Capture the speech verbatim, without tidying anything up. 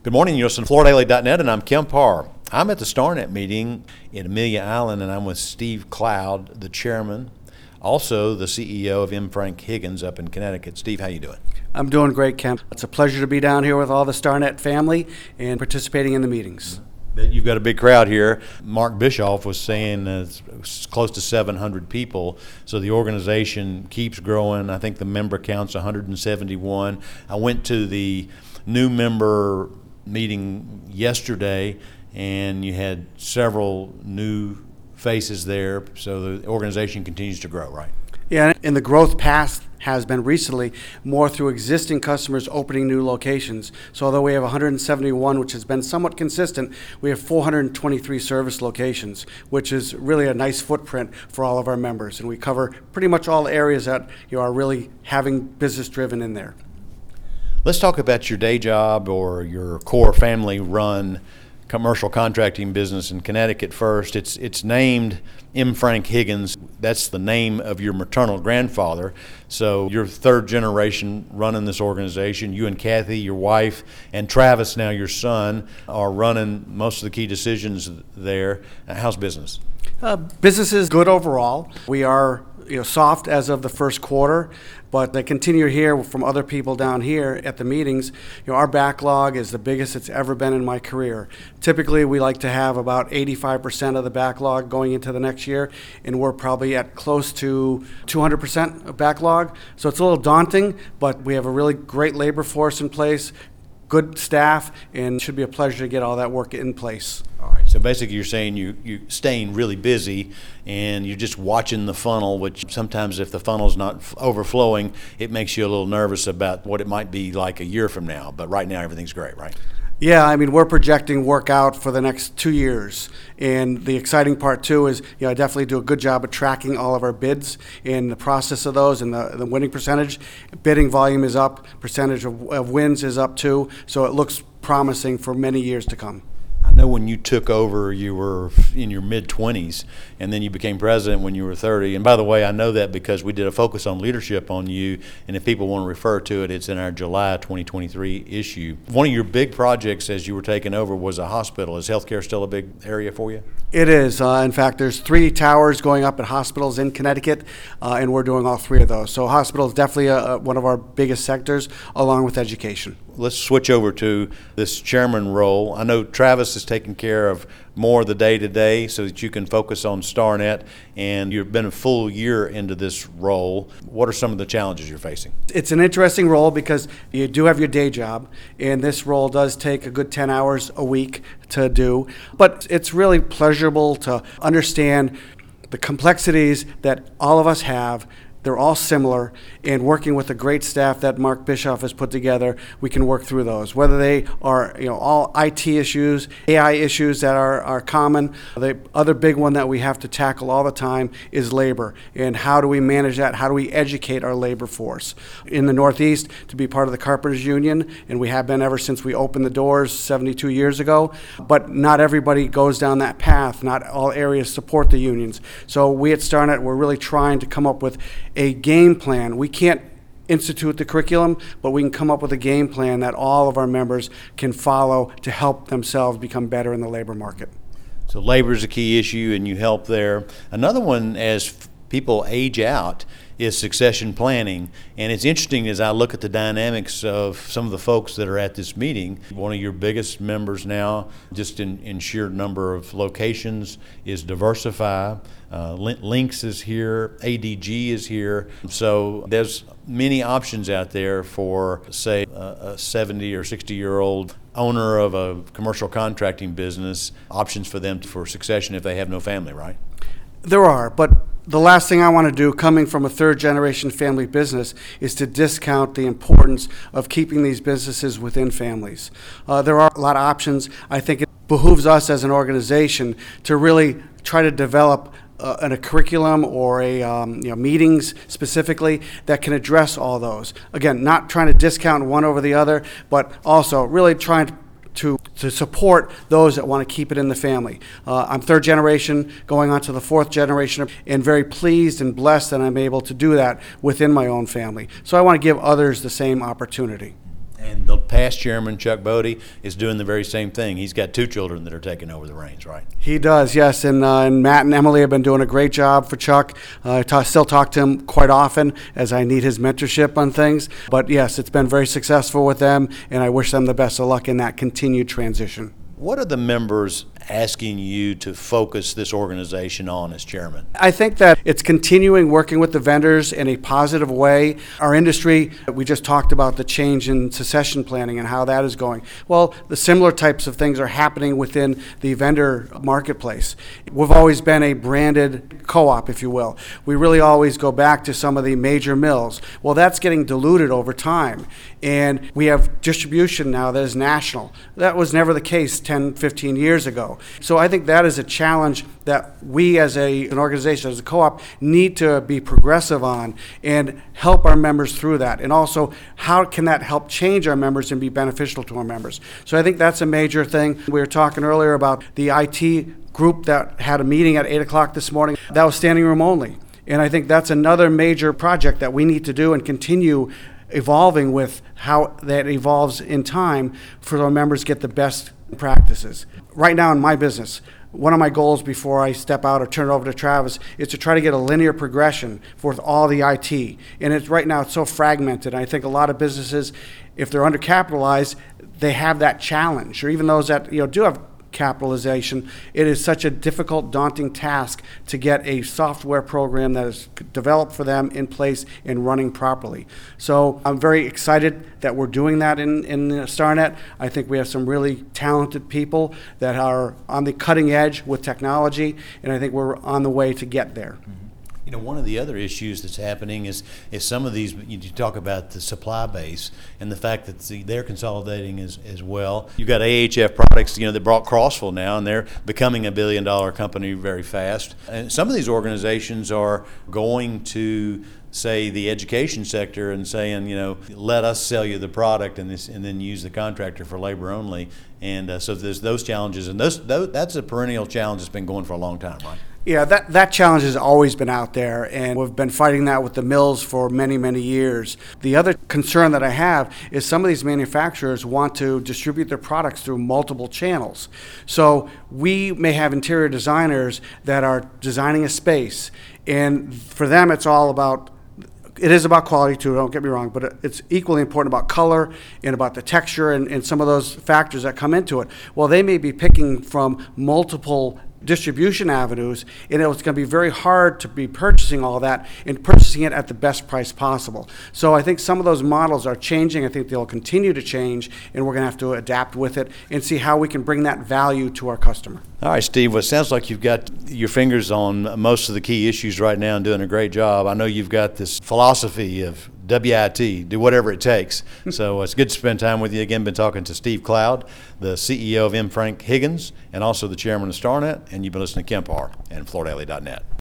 Good morning, you're listening to Florida Daily dot net, and I'm Kim Parr. I'm at the StarNet meeting in Amelia Island, and I'm with Steve Cloud, the chairman, also the C E O of M. Frank Higgins up in Connecticut. Steve, how you doing? I'm doing great, Kim. It's a pleasure to be down here with all the StarNet family and participating in the meetings. You've got a big crowd here. Mark Bischoff was saying uh, it's close to seven hundred people, so the organization keeps growing. I think the member count's one hundred seventy-one. I went to the new member meeting yesterday, and you had several new faces there, so the organization continues to grow, right? Yeah, and the growth path has been recently more through existing customers opening new locations. So although we have one hundred seventy-one, which has been somewhat consistent, we have four hundred twenty-three service locations, which is really a nice footprint for all of our members. And we cover pretty much all areas that you are really having business driven in there. Let's talk about your day job or your core family-run commercial contracting business in Connecticut first. It's it's named M. Frank Higgins. That's the name of your maternal grandfather. So you're third generation running this organization. You and Kathy, your wife, and Travis, now your son, are running most of the key decisions there. How's business? Uh, business is good overall. We are you know, soft as of the first quarter, but I continue to hear from other people down here at the meetings, you know, our backlog is the biggest it's ever been in my career. Typically, we like to have about eighty-five percent of the backlog going into the next year, and we're probably at close to two hundred percent of backlog. So it's a little daunting, but we have a really great labor force in place, good staff, and it should be a pleasure to get all that work in place. All right. So basically you're saying you, you're staying really busy and you're just watching the funnel, which sometimes if the funnel's not f- overflowing, it makes you a little nervous about what it might be like a year from now. But right now everything's great, right? Yeah, I mean, we're projecting work out for the next two years. And the exciting part, too, is you know, I definitely do a good job of tracking all of our bids in the process of those and the, the winning percentage. Bidding volume is up, percentage of, of wins is up, too. So it looks promising for many years to come. I know when you took over, you were in your mid-twenties, and then you became president when you were thirty. And by the way, I know that because we did a focus on leadership on you, and if people want to refer to it, it's in our July twenty twenty-three issue. One of your big projects as you were taking over was a hospital. Is healthcare still a big area for you? It is. Uh, in fact, there's three towers going up at hospitals in Connecticut, uh, and we're doing all three of those. So hospital is definitely a, a, one of our biggest sectors, along with education. Let's switch over to this chairman role. I know Travis is taking care of more of the day-to-day so that you can focus on StarNet, and you've been a full year into this role. What are some of the challenges you're facing? It's an interesting role because you do have your day job, and this role does take a good ten hours a week to do, but it's really pleasurable to understand the complexities that all of us have. They're all similar, and working with a great staff that Mark Bischoff has put together, we can work through those. Whether they are, you know, all I T issues, A I issues that are, are common. The other big one that we have to tackle all the time is labor, and how do we manage that? How do we educate our labor force? In the Northeast, to be part of the Carpenters Union, and we have been ever since we opened the doors seventy-two years ago, but not everybody goes down that path. Not all areas support the unions. So we at StarNet, we're really trying to come up with a game plan. We can't institute the curriculum, but we can come up with a game plan that all of our members can follow to help themselves become better in the labor market. So labor is a key issue, and you help there. Another one, as f- people age out, is succession planning. And it's interesting as I look at the dynamics of some of the folks that are at this meeting. One of your biggest members now, just in, in sheer number of locations, is Diversify. Uh, Lynx is here, A D G is here. So there's many options out there for, say, a, a seventy or sixty year old owner of a commercial contracting business, options for them for succession if they have no family, right? There are, but the last thing I want to do, coming from a third-generation family business, is to discount the importance of keeping these businesses within families. Uh, there are a lot of options. I think it behooves us as an organization to really try to develop uh, an, a curriculum or a um, you know, meetings specifically that can address all those. Again, not trying to discount one over the other, but also really trying to to to support those that want to keep it in the family. Uh, I'm third generation, going on to the fourth generation, and very pleased and blessed that I'm able to do that within my own family. So I want to give others the same opportunity. And the past chairman, Chuck Bodie, is doing the very same thing. He's got two children that are taking over the reins, right? He does, yes. And, uh, and Matt and Emily have been doing a great job for Chuck. Uh, I ta- still talk to him quite often as I need his mentorship on things. But yes, it's been very successful with them, and I wish them the best of luck in that continued transition. What are the members asking you to focus this organization on as chairman? I think that it's continuing working with the vendors in a positive way. Our industry, we just talked about the change in succession planning and how that is going. Well, the similar types of things are happening within the vendor marketplace. We've always been a branded co-op, if you will. We really always go back to some of the major mills. Well, that's getting diluted over time. And we have distribution now that is national. That was never the case ten, fifteen years ago. So I think that is a challenge that we as a, an organization, as a co-op, need to be progressive on and help our members through that. And also, how can that help change our members and be beneficial to our members? So I think that's a major thing. We were talking earlier about the I T group that had a meeting at eight o'clock this morning. That was standing room only. And I think that's another major project that we need to do and continue evolving with how that evolves in time for our members to get the best practices. Right now in my business, one of my goals before I step out or turn it over to Travis is to try to get a linear progression for all the I T. And it's right now it's so fragmented. I think a lot of businesses, if they're undercapitalized, they have that challenge. Or even those that you know do have capitalization, it is such a difficult, daunting task to get a software program that is developed for them in place and running properly. So I'm very excited that we're doing that in, in StarNet. I think we have some really talented people that are on the cutting edge with technology, and I think we're on the way to get there. Mm-hmm. You know, one of the other issues that's happening is is some of these, you talk about the supply base and the fact that the, they're consolidating as, as well. You've got A H F Products, you know, that brought Crossville now, and they're becoming a billion dollar company very fast. And some of these organizations are going to, say, the education sector and saying, you know, let us sell you the product and this, and then use the contractor for labor only. And uh, so there's those challenges, and those, those that's a perennial challenge that's been going for a long time, right? Yeah, that, that challenge has always been out there, and we've been fighting that with the mills for many, many years. The other concern that I have is some of these manufacturers want to distribute their products through multiple channels. So we may have interior designers that are designing a space, and for them it's all about It is about quality too, don't get me wrong, but it's equally important about color and about the texture and, and some of those factors that come into it. Well, they may be picking from multiple distribution avenues, and it's going to be very hard to be purchasing all that and purchasing it at the best price possible. So I think some of those models are changing. I think they'll continue to change, and we're going to have to adapt with it and see how we can bring that value to our customer. All right, Steve, well, it sounds like you've got your fingers on most of the key issues right now and doing a great job. I know you've got this philosophy of W I T, do whatever it takes. So it's good to spend time with you. Again, been talking to Steve Cloud, the C E O of M. Frank Higgins, and also the chairman of StarNet, and you've been listening to Kempar and Florida Alley dot net.